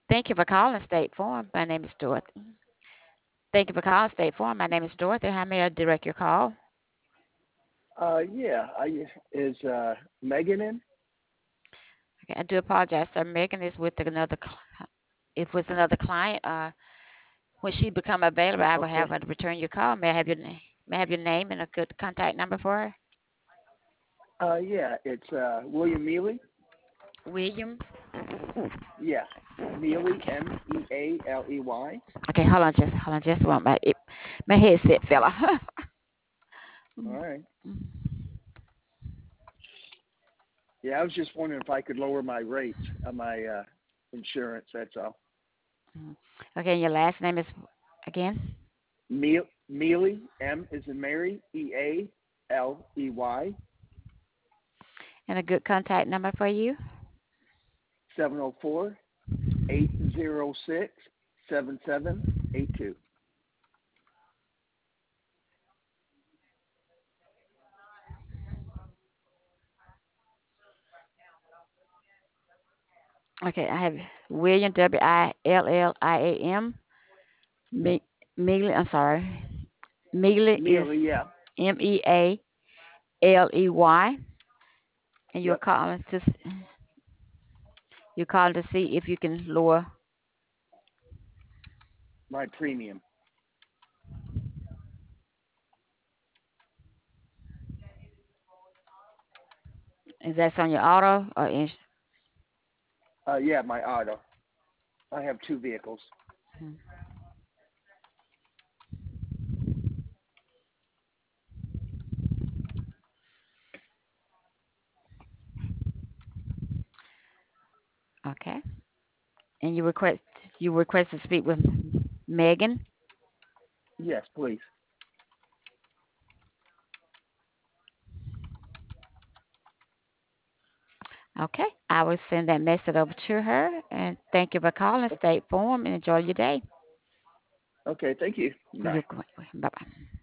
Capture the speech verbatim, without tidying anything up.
Thank you for calling State Farm. My name is Dorothy. Thank you for calling State Farm. My name is Dorothy. How may I direct your call? Uh, yeah, I is uh Megan in? Okay, I do apologize, sir. Megan is with another. cl- If with another client, uh, when she become available, I will have Okay. her to return your call. May I have your name? May I have your name and a good contact number for her? Uh, yeah, it's uh William Mealy. William. Yeah, Mealy, Okay. M E A L E Y. Okay. Hold on, just hold on, just one. My it, my headset fell off. All Mm, right. mm, Yeah, I was just wondering if I could lower my rates on my uh insurance. That's all. mm. Okay. And your last name is again, Me- Mealy, M is in Mary, E A L E Y, and a good contact number for you. seven zero four eight zero six seven seven eight two. Okay. I have William W I L L I A M. Me, Mealy. I'm sorry. Mealy is Mealy, yeah. M E A L E Y, and you're Yep. calling to s- you're calling to see if you can lower. My premium. Is that on your auto or ins- Uh, yeah, my auto. I have two vehicles. hmm. Okay? And you request you request to speak with Megan. Yes, please. Okay, I will send that message over to her. And thank you for calling State Farm and enjoy your day. Okay, thank you. You're Bye. welcome. Bye bye.